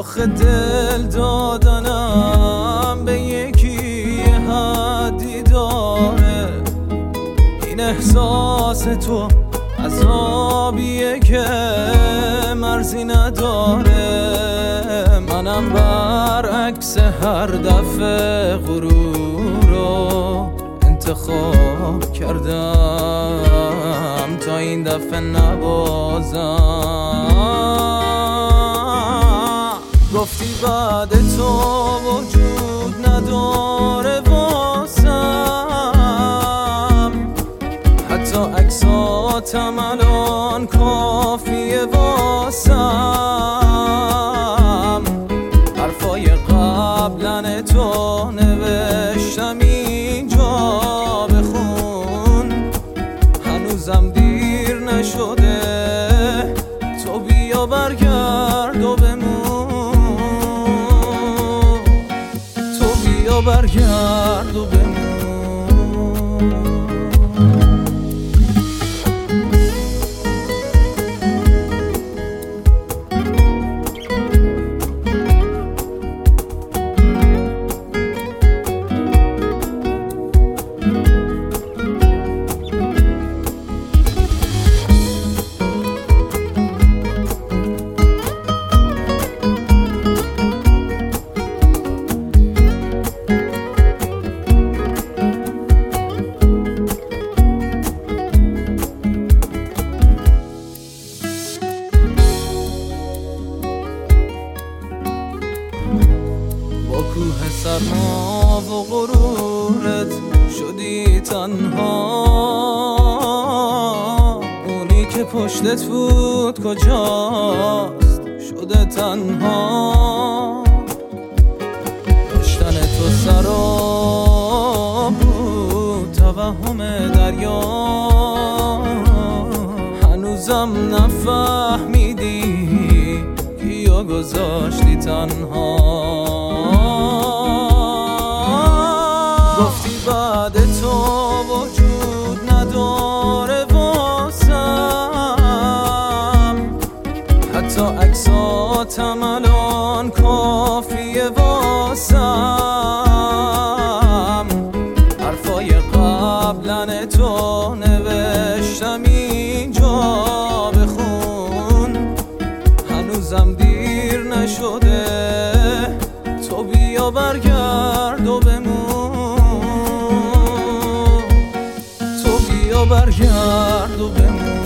آخه دل دادنم به یکی حدی داره. این احساس تو عذابیه که مرزی نداره. منم برعکس هر دفعه غرور رو انتخاب کردم تا این دفعه نبازم. گفتی بعد تو وجود نداره واسم، حتی عکساتم الان کافیه واسم. حرفای قبلن تو نوشتم اینجا بخون، هنوزم دیر نشده. تو بیا برگرد و بمون، تو بیا برگرد و بمون. کوه سرما و غرورت شدی تنها. اونی که پشتت بود کجاست شده تنها. داشتن تو سراب بود توهم دریا. هنوزم نفهمیدی کیو گذاشتی تنها. گفتی بعد تو وجود نداره واسم، حتی عکساتم الان کافیه واسم. حرفای قبلن تو نوشتم اینجا بخون، هنوزم دیر نشده. تو بیا برگرد و بمون، تو بیا برگرد و بمون.